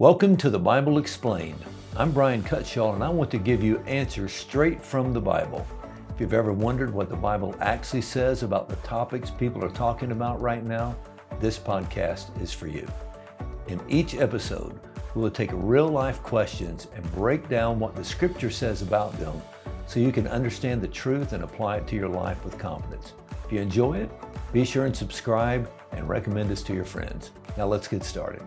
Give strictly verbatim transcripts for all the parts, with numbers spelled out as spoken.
Welcome to the Bible Explained. I'm Brian Cutshaw, and I want to give you answers straight from the Bible. If you've ever wondered what the Bible actually says about the topics people are talking about right now, this podcast is for you. In each episode, we will take real-life questions and break down what the Scripture says about them so you can understand the truth and apply it to your life with confidence. If you enjoy it, be sure and subscribe and recommend us to your friends. Now let's get started.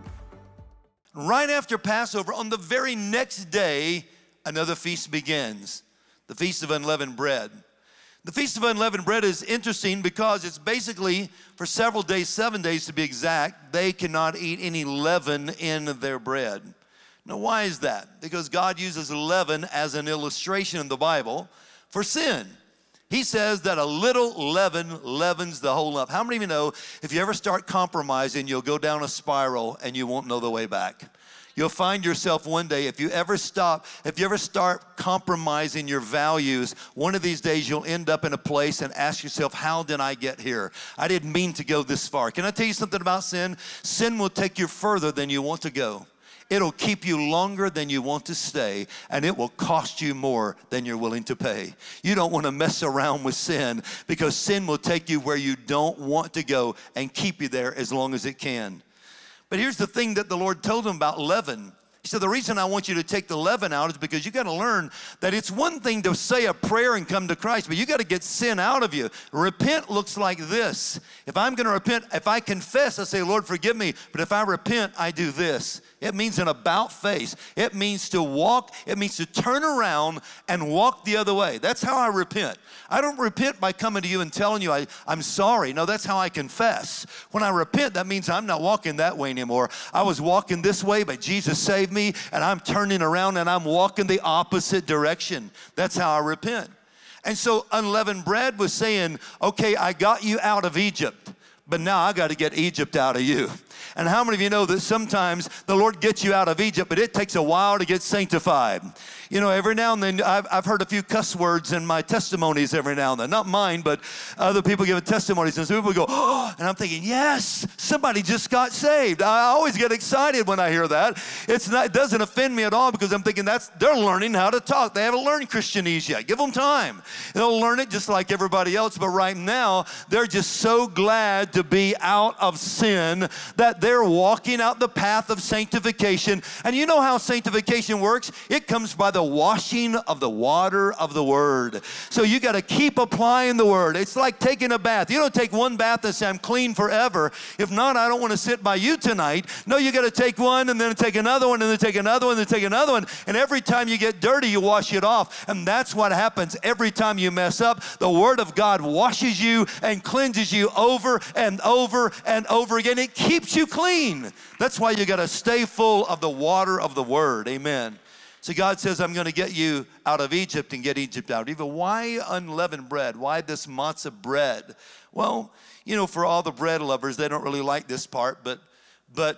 Right after Passover, on the very next day, another feast begins, the Feast of Unleavened Bread. The Feast of Unleavened Bread is interesting because it's basically, for several days, seven days to be exact, they cannot eat any leaven in their bread. Now, why is that? Because God uses leaven as an illustration in the Bible for sin. He says that a little leaven leavens the whole lump. How many of you know if you ever start compromising, you'll go down a spiral and you won't know the way back? You'll find yourself one day, if you ever stop, if you ever start compromising your values, one of these days you'll end up in a place and ask yourself, how did I get here? I didn't mean to go this far. Can I tell you something about sin? Sin will take you further than you want to go. It'll keep you longer than you want to stay, and it will cost you more than you're willing to pay. You don't want to mess around with sin because sin will take you where you don't want to go and keep you there as long as it can. But here's the thing that the Lord told him about leaven. He said, the reason I want you to take the leaven out is because you got to learn that it's one thing to say a prayer and come to Christ, but you got to get sin out of you. Repent looks like this. If I'm going to repent, if I confess, I say, Lord, forgive me. But if I repent, I do this. It means an about face. It means to walk. It means to turn around and walk the other way. That's how I repent. I don't repent by coming to you and telling you I, I'm sorry. No, that's how I confess. When I repent, that means I'm not walking that way anymore. I was walking this way, but Jesus saved me, and I'm turning around and I'm walking the opposite direction. That's how I repent. And so unleavened bread was saying, okay, I got you out of Egypt, but now I got to get Egypt out of you. And how many of you know that sometimes the Lord gets you out of Egypt, but it takes a while to get sanctified? You know, every now and then, I've, I've heard a few cuss words in my testimonies every now and then. Not mine, but other people giving testimonies. And so people go, oh, and I'm thinking, yes, somebody just got saved. I always get excited when I hear that. It's not, it doesn't offend me at all because I'm thinking that's they're learning how to talk. They haven't learned Christianese yet. Give them time. They'll learn it just like everybody else. But right now, they're just so glad to be out of sin that they're walking out the path of sanctification. And you know how sanctification works? It comes by the washing of the water of the Word. So you got to keep applying the Word. It's like taking a bath. You don't take one bath and say, I'm clean forever. If not, I don't want to sit by you tonight. No, you got to take one and then take another one and then take another one and then take another one. And every time you get dirty, you wash it off. And that's what happens every time you mess up. The Word of God washes you and cleanses you over and over and over again. It keeps you clean. That's why you got to stay full of the water of the Word. Amen. So God says, I'm going to get you out of Egypt and get Egypt out. Even why unleavened bread? Why this matzah bread? Well, you know, for all the bread lovers, they don't really like this part, but but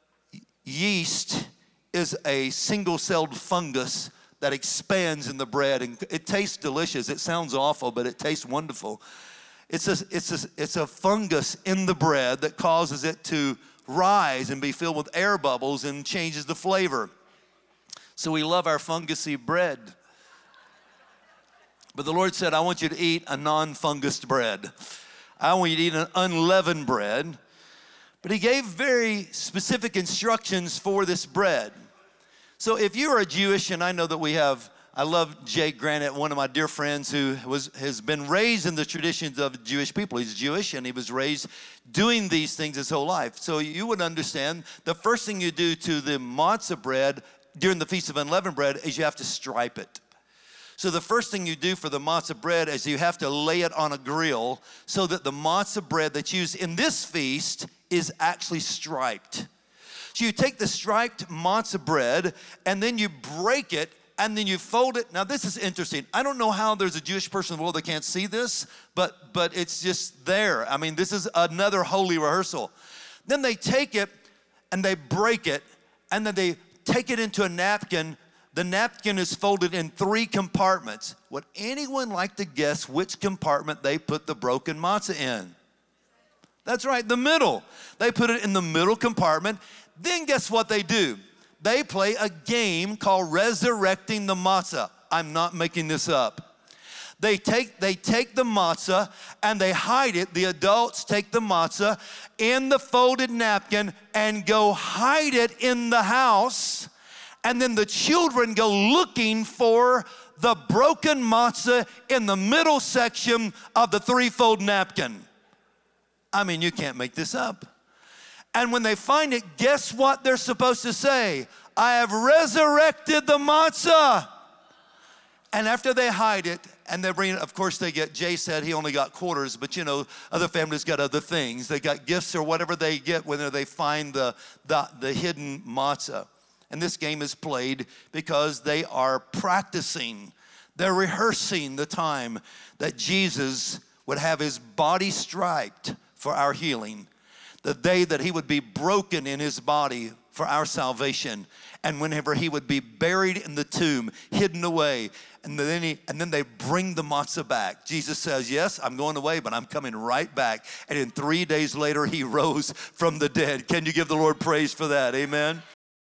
yeast is a single-celled fungus that expands in the bread, and it tastes delicious. It sounds awful, but it tastes wonderful. It's a, it's a, it's a fungus in the bread that causes it to rise and be filled with air bubbles and changes the flavor. So we love our fungusy bread. But the Lord said, I want you to eat a non-fungused bread. I want you to eat an unleavened bread. But he gave very specific instructions for this bread. So if you are a Jewish, and I know that we have, I love Jay Granite, one of my dear friends who was has been raised in the traditions of Jewish people. He's Jewish, and he was raised doing these things his whole life. So you would understand the first thing you do to the matzah bread during the Feast of Unleavened Bread is you have to stripe it. So the first thing you do for the matzah bread is you have to lay it on a grill so that the matzah bread that's used in this feast is actually striped. So you take the striped matzah bread and then you break it and then you fold it. Now this is interesting. I don't know how there's a Jewish person in the world that can't see this, but, but it's just there. I mean, this is another holy rehearsal. Then they take it and they break it and then they take it into a napkin. The napkin is folded in three compartments. Would anyone like to guess which compartment they put the broken matzah in? That's right, the middle. They put it in the middle compartment. Then guess what they do? they play a game called resurrecting the matzah. I'm not making this up. They take, they take the matzah and they hide it. The adults take the matzah in the folded napkin and go hide it in the house. And then the children go looking for the broken matzah in the middle section of the threefold napkin. I mean, you can't make this up. And when they find it, guess what they're supposed to say? I have resurrected the matzah. And after they hide it, and they bring it, of course they get, Jay said he only got quarters, but you know, other families got other things. They got gifts or whatever they get when they find the, the, the hidden matzah. And this game is played because they are practicing. They're rehearsing the time that Jesus would have his body striped for our healing. The day that he would be broken in his body for our salvation. And whenever he would be buried in the tomb, hidden away. And then, he, and then they bring the matzah back. Jesus says, yes, I'm going away, but I'm coming right back. And in three days later, he rose from the dead. Can you give the Lord praise for that? Amen.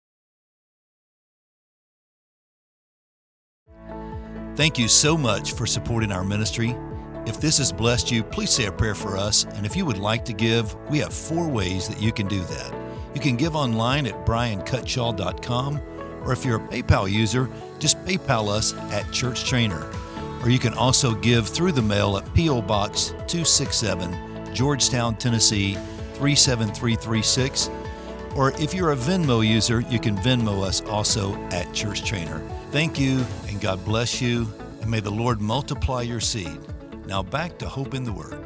Thank you so much for supporting our ministry. If this has blessed you, please say a prayer for us. And if you would like to give, we have four ways that you can do that. You can give online at brian cutshaw dot com, or if you're a PayPal user, just PayPal us at Church Trainer. Or you can also give through the mail at P O Box two sixty-seven, Georgetown, Tennessee three seven three three six. Or if you're a Venmo user, you can Venmo us also at Church Trainer. Thank you, and God bless you, and may the Lord multiply your seed. Now back to Hope in the Word.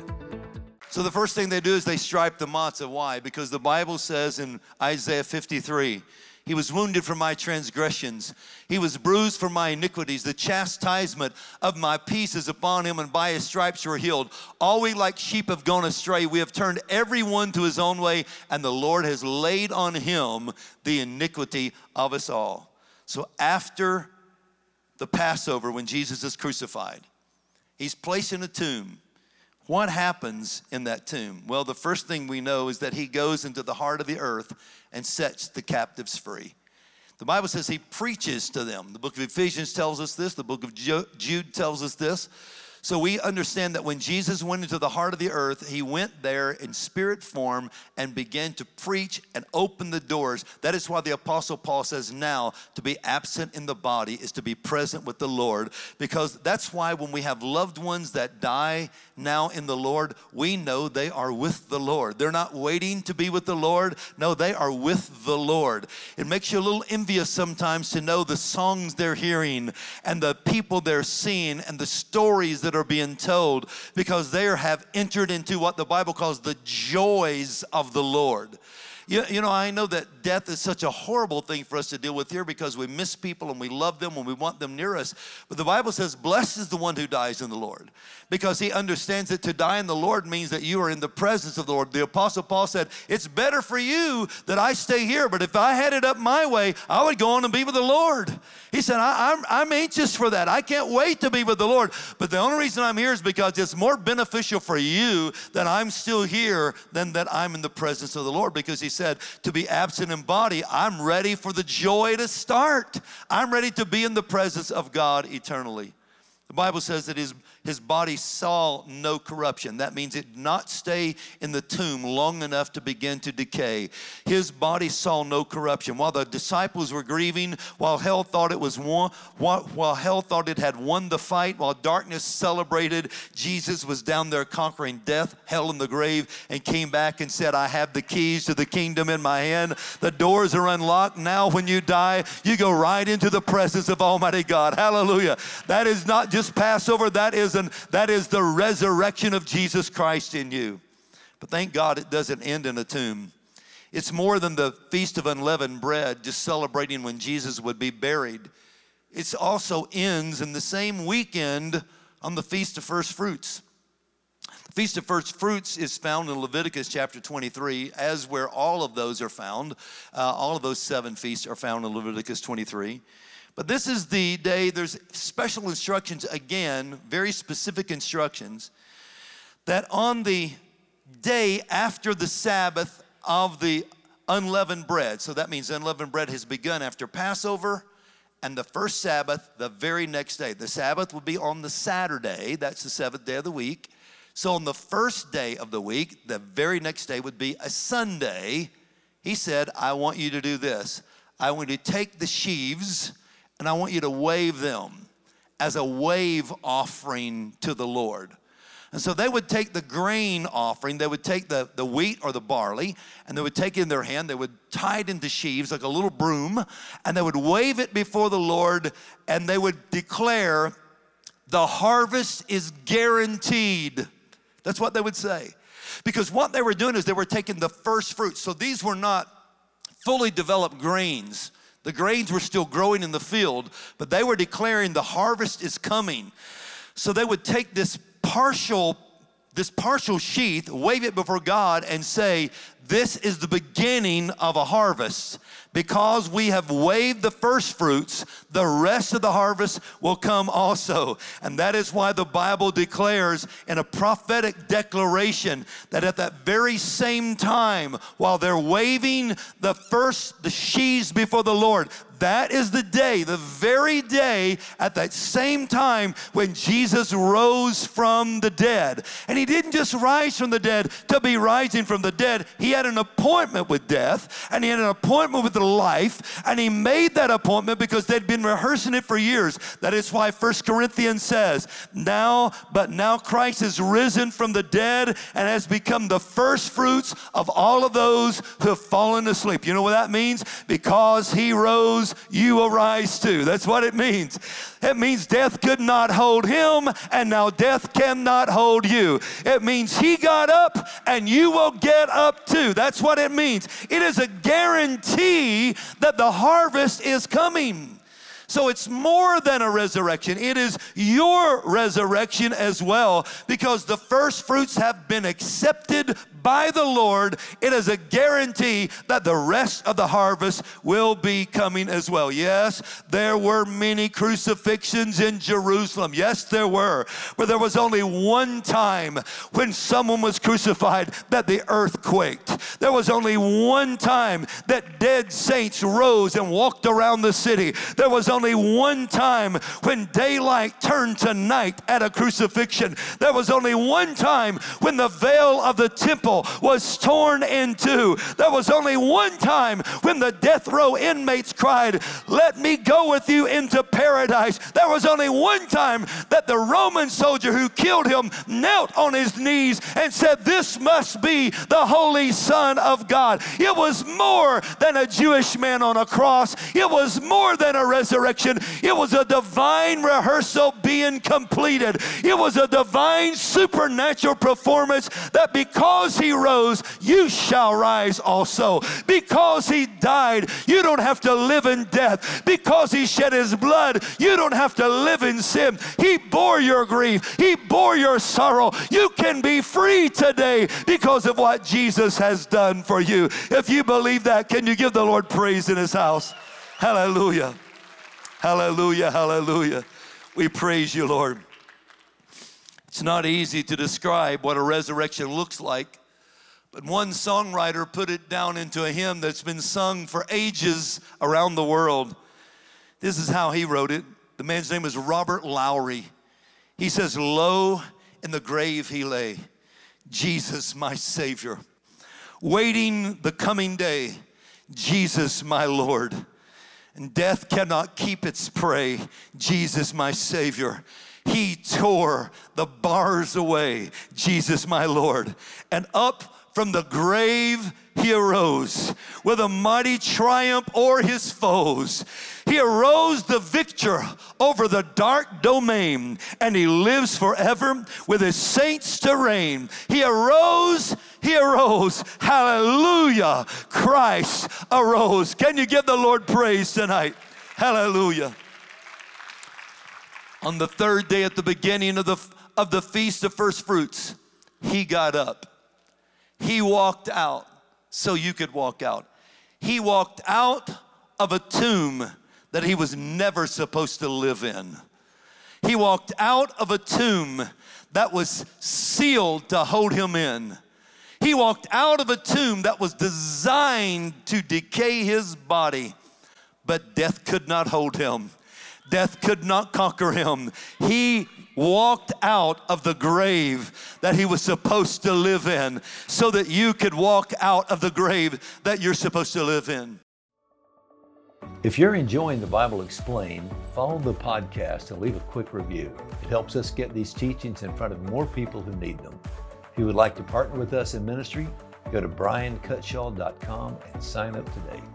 So the first thing they do is they stripe the matzah. Why? Because the Bible says in Isaiah fifty-three, he was wounded for my transgressions. He was bruised for my iniquities. The chastisement of my peace is upon him, and by his stripes you are healed. All we like sheep have gone astray. We have turned everyone to his own way, and the Lord has laid on him the iniquity of us all. So after the Passover, when Jesus is crucified, he's placed in a tomb. What happens in that tomb? Well, the first thing we know is that he goes into the heart of the earth and sets the captives free. The Bible says he preaches to them. The book of Ephesians tells us this. The book of Jude tells us this. So we understand that when Jesus went into the heart of the earth, he went there in spirit form and began to preach and open the doors. That is why the Apostle Paul says now to be absent in the body is to be present with the Lord. Because that's why when we have loved ones that die now in the Lord, we know they are with the Lord. They're not waiting to be with the Lord. No, they are with the Lord. It makes you a little envious sometimes to know the songs they're hearing and the people they're seeing and the stories that are being told, because they have entered into what the Bible calls the joys of the Lord. You, you know, I know that death is such a horrible thing for us to deal with here because we miss people and we love them and we want them near us. But the Bible says, blessed is the one who dies in the Lord, because he understands that to die in the Lord means that you are in the presence of the Lord. The Apostle Paul said, it's better for you that I stay here, but if I had it up my way, I would go on and be with the Lord. He said, I, I'm, I'm anxious for that. I can't wait to be with the Lord. But the only reason I'm here is because it's more beneficial for you that I'm still here than that I'm in the presence of the Lord. Because he said, to be absent in body, I'm ready for the joy to start. I'm ready to be in the presence of God eternally. The Bible says that his, his body saw no corruption. That means it did not stay in the tomb long enough to begin to decay. His body saw no corruption. While the disciples were grieving, while hell thought it was won, while, while hell thought it had won the fight, while darkness celebrated, Jesus was down there conquering death, hell, and the grave, and came back and said, I have the keys to the kingdom in my hand. The doors are unlocked. Now when you die, you go right into the presence of Almighty God. Hallelujah. That is not just Passover, that is an that is the resurrection of Jesus Christ in you. But thank God it doesn't end in a tomb. It's more than the Feast of Unleavened Bread, just celebrating when Jesus would be buried. It also ends in the same weekend on the Feast of First Fruits. The Feast of First Fruits is found in Leviticus chapter twenty-three, as where all of those are found. Uh, all of those seven feasts are found in Leviticus twenty-three. But this is the day, there's special instructions again, very specific instructions, that on the day after the Sabbath of the unleavened bread. So that means unleavened bread has begun after Passover and the first Sabbath the very next day. The Sabbath would be on the Saturday. That's the seventh day of the week. So on the first day of the week, the very next day would be a Sunday. He said, I want you to do this. I want you to take the sheaves and I want you to wave them as a wave offering to the Lord. And so they would take the grain offering, they would take the, the wheat or the barley, and they would take it in their hand, they would tie it into sheaves like a little broom, and they would wave it before the Lord, and they would declare, the harvest is guaranteed. That's what they would say. Because what they were doing is they were taking the first fruits. So these were not fully developed grains. The grains were still growing in the field, but they were declaring the harvest is coming. So they would take this partial, this partial sheath, wave it before God and say, this is the beginning of a harvest. Because we have waved the first fruits, the rest of the harvest will come also. And that is why the Bible declares in a prophetic declaration that at that very same time, while they're waving the first, the sheaves before the Lord, that is the day, the very day at that same time when Jesus rose from the dead. And he didn't just rise from the dead to be rising from the dead. He had an appointment with death, and he had an appointment with life, and he made that appointment because they'd been rehearsing it for years. That is why First Corinthians says, now, but now Christ is risen from the dead and has become the first fruits of all of those who have fallen asleep. You know what that means? Because he rose, you will rise too. That's what it means. It means death could not hold him, and now death cannot hold you. It means he got up, and you will get up too. That's what it means. It is a guarantee that the harvest is coming. So it's more than a resurrection. It is your resurrection as well, because the first fruits have been accepted by the Lord. It is a guarantee that the rest of the harvest will be coming as well. Yes, there were many crucifixions in Jerusalem. Yes, there were. But there was only one time when someone was crucified that the earth quaked. There was only one time that dead saints rose and walked around the city. There was only one time when daylight turned to night at a crucifixion. There was only one time when the veil of the temple was torn in two. There was only one time when the death row inmates cried, let me go with you into paradise. There was only one time that the Roman soldier who killed him knelt on his knees and said, this must be the Holy Son of God. It was more than a Jewish man on a cross. It was more than a resurrection. It was a divine rehearsal being completed. It was a divine supernatural performance that because he rose, you shall rise also. Because he died, you don't have to live in death. Because he shed his blood, you don't have to live in sin. He bore your grief. He bore your sorrow. You can be free today because of what Jesus has done for you. If you believe that, can you give the Lord praise in his house? Hallelujah. Hallelujah, hallelujah. We praise you, Lord. It's not easy to describe what a resurrection looks like, but one songwriter put it down into a hymn that's been sung for ages around the world. This is how he wrote it. The man's name is Robert Lowry. He says, lo, in the grave he lay, Jesus my Savior, waiting the coming day, Jesus my Lord. And death cannot keep its prey, Jesus my Savior. He tore the bars away, Jesus my Lord. And up from the grave he arose with a mighty triumph o'er his foes. He arose the victor over the dark domain, and he lives forever with his saints to reign. He arose, he arose, hallelujah, Christ arose. Can you give the Lord praise tonight? Hallelujah. On the third day at the beginning of the, of the Feast of First Fruits, he got up. He walked out so you could walk out. He walked out of a tomb that he was never supposed to live in. He walked out of a tomb that was sealed to hold him in. He walked out of a tomb that was designed to decay his body, but death could not hold him. Death could not conquer him. He walked out of the grave that he was supposed to live in so that you could walk out of the grave that you're supposed to live in. If you're enjoying the Bible Explained, follow the podcast and leave a quick review. It helps us get these teachings in front of more people who need them. If you would like to partner with us in ministry, go to brian cutshaw dot com and sign up today.